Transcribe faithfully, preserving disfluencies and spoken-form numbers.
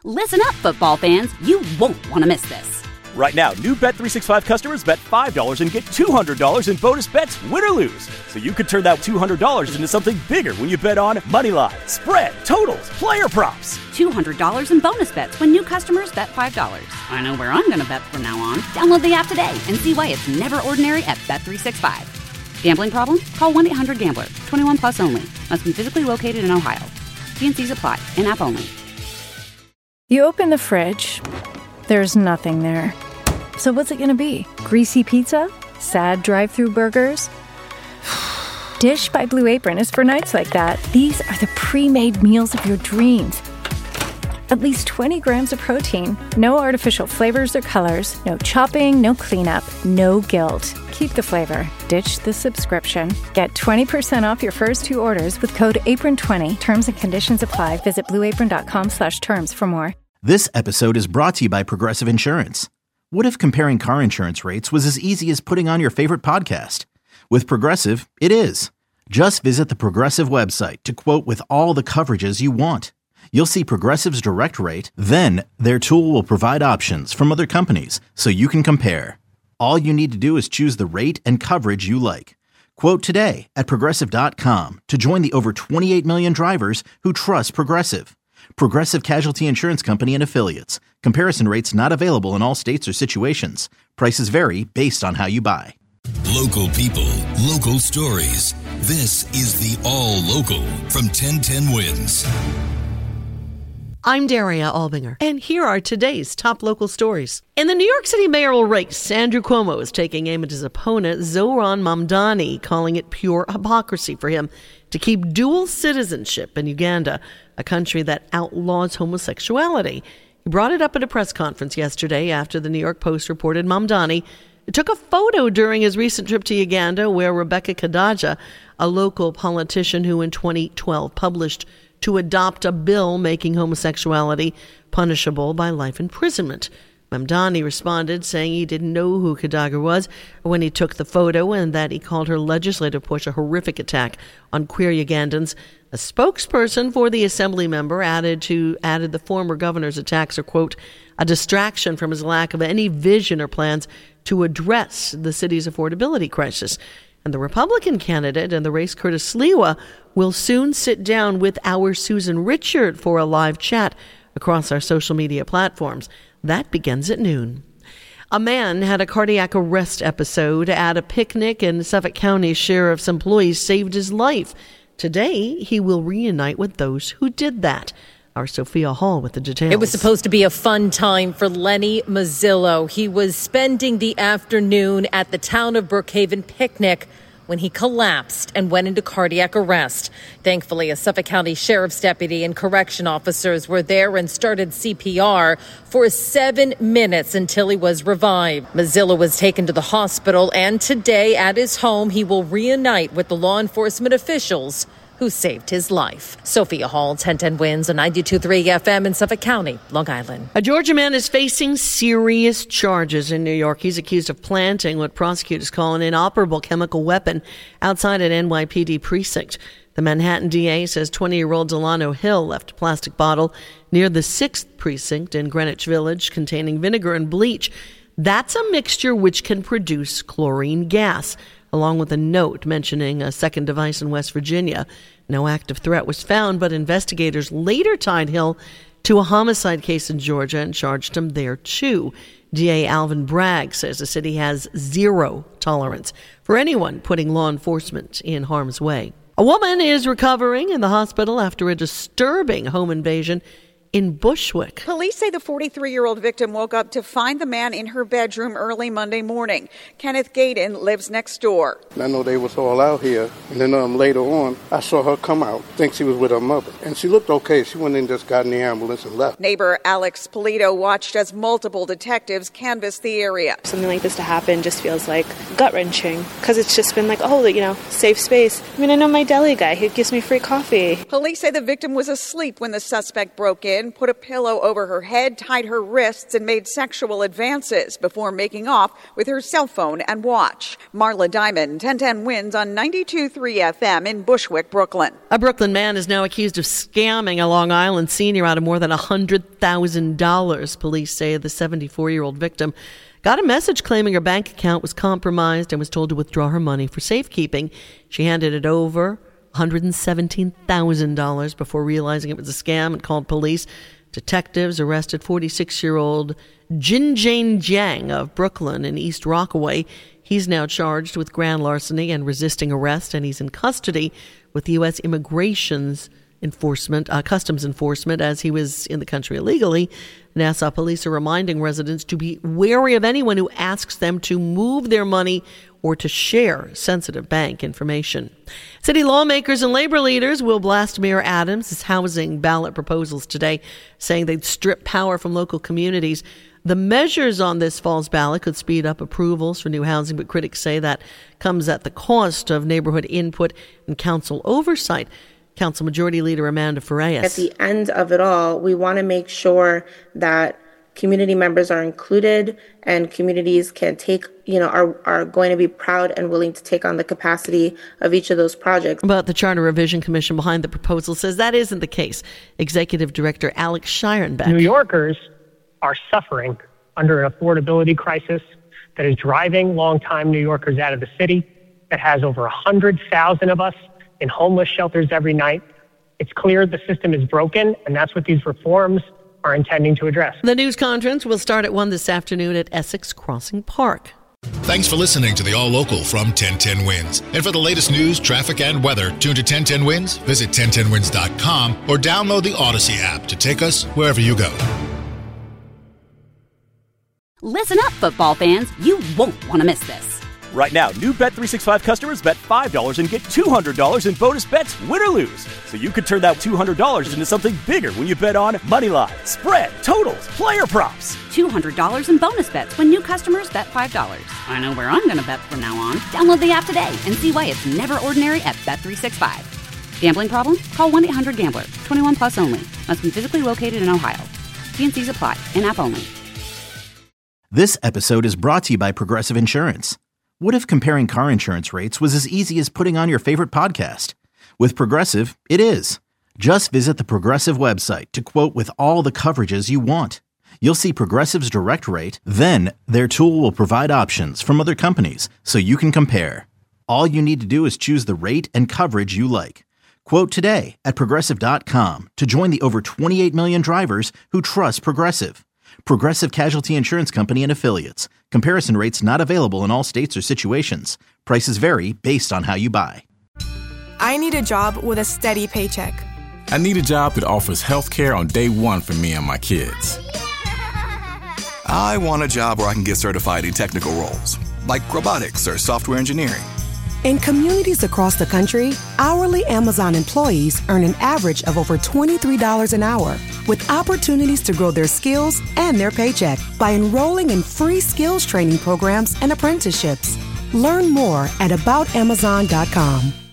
Listen up, football fans. You won't want to miss this. Right now, new Bet three sixty-five customers bet five dollars and get two hundred dollars in bonus bets, win or lose. So you could turn that two hundred dollars into something bigger when you bet on money line, spread, totals, player props. two hundred dollars in bonus bets when new customers bet five dollars. I know where I'm going to bet from now on. Download the app today and see why it's never ordinary at Bet three sixty-five. Gambling problem? Call one eight hundred gambler. twenty-one plus only. Must be physically located in Ohio. T and C's apply. In-app only. You open the fridge. There's nothing there. So what's it gonna be? Greasy pizza? Sad drive-thru burgers? Dish by Blue Apron is for nights like that. These are the pre-made meals of your dreams. At least twenty grams of protein, no artificial flavors or colors, no chopping, no cleanup, no guilt. Keep the flavor. Ditch the subscription. Get twenty percent off your first two orders with code apron twenty. Terms and conditions apply. Visit blueapron.com slash terms for more. This episode is brought to you by Progressive Insurance. What if comparing car insurance rates was as easy as putting on your favorite podcast? With Progressive, it is. Just visit the Progressive website to quote with all the coverages you want. You'll see Progressive's direct rate, then their tool will provide options from other companies so you can compare. All you need to do is choose the rate and coverage you like. Quote today at Progressive dot com to join the over twenty-eight million drivers who trust Progressive. Progressive Casualty Insurance Company and Affiliates. Comparison rates not available in all states or situations. Prices vary based on how you buy. Local people, local stories. This is the All Local from ten ten Wins. I'm Daria Albinger, and here are today's top local stories. In the New York City mayoral race, Andrew Cuomo is taking aim at his opponent, Zohran Mamdani, calling it pure hypocrisy for him to keep dual citizenship in Uganda, a country that outlaws homosexuality. He brought it up at a press conference yesterday after the New York Post reported Mamdani took a photo during his recent trip to Uganda where Rebecca Kadaja, a local politician who in twenty twelve published to adopt a bill making homosexuality punishable by life imprisonment. Mamdani responded, saying he didn't know who Kadaga was when he took the photo and that he called her legislative push a horrific attack on queer Ugandans. A spokesperson for the assembly member added to added the former governor's attacks are, quote, a distraction from his lack of any vision or plans to address the city's affordability crisis. And the Republican candidate in the race, Curtis Sliwa, will soon sit down with our Susan Richard for a live chat across our social media platforms. That begins at noon. A man had a cardiac arrest episode at a picnic, and Suffolk County Sheriff's employees saved his life. Today, he will reunite with those who did that. Our Sophia Hall with the details. It was supposed to be a fun time for Lenny Mazzillo. He was spending the afternoon at the town of Brookhaven picnic when he collapsed and went into cardiac arrest. Thankfully, a Suffolk County Sheriff's deputy and correction officers were there and started C P R for seven minutes until he was revived. Mazzillo was taken to the hospital, and today at his home, he will reunite with the law enforcement officials who saved his life. Sophia Hall, ten ten Wins on ninety-two point three F M in Suffolk County, Long Island. A Georgia man is facing serious charges in New York. He's accused of planting what prosecutors call an inoperable chemical weapon outside an N Y P D precinct. The Manhattan D A says twenty-year-old Delano Hill left a plastic bottle near the sixth precinct in Greenwich Village containing vinegar and bleach. That's a mixture which can produce chlorine gas, along with a note mentioning a second device in West Virginia. No active threat was found, but investigators later tied Hill to a homicide case in Georgia and charged him there too. D A Alvin Bragg says the city has zero tolerance for anyone putting law enforcement in harm's way. A woman is recovering in the hospital after a disturbing home invasion in Bushwick. Police say the forty-three-year-old victim woke up to find the man in her bedroom early Monday morning. Kenneth Gaden lives next door. I know they was all out here, and then um, later on, I saw her come out. Think she was with her mother, and she looked okay. She went in, just got in the ambulance and left. Neighbor Alex Polito watched as multiple detectives canvassed the area. Something like this to happen just feels like gut-wrenching, because it's just been like, oh, you know, safe space. I mean, I know my deli guy. He gives me free coffee. Police say the victim was asleep when the suspect broke in. in, put a pillow over her head, tied her wrists, and made sexual advances before making off with her cell phone and watch. Marla Diamond, ten ten Wins on ninety-two point three F M in Bushwick, Brooklyn. A Brooklyn man is now accused of scamming a Long Island senior out of more than one hundred thousand dollars. Police say the seventy-four-year-old victim got a message claiming her bank account was compromised and was told to withdraw her money for safekeeping. She handed it over, one hundred seventeen thousand dollars, before realizing it was a scam and called police. Detectives arrested forty-six-year-old Jin Jane Jiang of Brooklyn in East Rockaway. He's now charged with grand larceny and resisting arrest, and he's in custody with the U S Immigration's Enforcement, uh, Customs Enforcement, as he was in the country illegally. Nassau police are reminding residents to be wary of anyone who asks them to move their money or to share sensitive bank information. City lawmakers and labor leaders will blast Mayor Adams' housing ballot proposals today, saying they'd strip power from local communities. The measures on this fall's ballot could speed up approvals for new housing, but critics say that comes at the cost of neighborhood input and council oversight. Council Majority Leader Amanda Farias. At the end of it all, we want to make sure that community members are included and communities can take, you know, are, are going to be proud and willing to take on the capacity of each of those projects. But the Charter Revision Commission behind the proposal says that isn't the case. Executive Director Alex Schierenbeck. New Yorkers are suffering under an affordability crisis that is driving longtime New Yorkers out of the city, that has over one hundred thousand of us in homeless shelters every night. It's clear the system is broken, and that's what these reforms are intending to address. The news conference will start at one this afternoon at Essex Crossing Park. Thanks for listening to the All Local from ten ten Wins. And for the latest news, traffic, and weather, tune to ten ten Wins, visit ten ten wins dot com, or download the Odyssey app to take us wherever you go. Listen up, football fans. You won't want to miss this. Right now, new Bet three sixty-five customers bet five dollars and get two hundred dollars in bonus bets, win or lose. So you could turn that two hundred dollars into something bigger when you bet on money line, spread, totals, player props. two hundred dollars in bonus bets when new customers bet five dollars. I know where I'm going to bet from now on. Download the app today and see why it's never ordinary at Bet three sixty-five. Gambling problem? Call one eight hundred gambler. twenty-one plus only. Must be physically located in Ohio. T and C's apply. In-app only. This episode is brought to you by Progressive Insurance. What if comparing car insurance rates was as easy as putting on your favorite podcast? With Progressive, it is. Just visit the Progressive website to quote with all the coverages you want. You'll see Progressive's direct rate, then their tool will provide options from other companies so you can compare. All you need to do is choose the rate and coverage you like. Quote today at Progressive dot com to join the over twenty-eight million drivers who trust Progressive. Progressive Casualty Insurance Company and Affiliates. Comparison rates not available in all states or situations. Prices vary based on how you buy. I need a job with a steady paycheck. I need a job that offers health care on day one for me and my kids. I want a job where I can get certified in technical roles, like robotics or software engineering. In communities across the country, hourly Amazon employees earn an average of over twenty-three dollars an hour, with opportunities to grow their skills and their paycheck by enrolling in free skills training programs and apprenticeships. Learn more at about amazon dot com.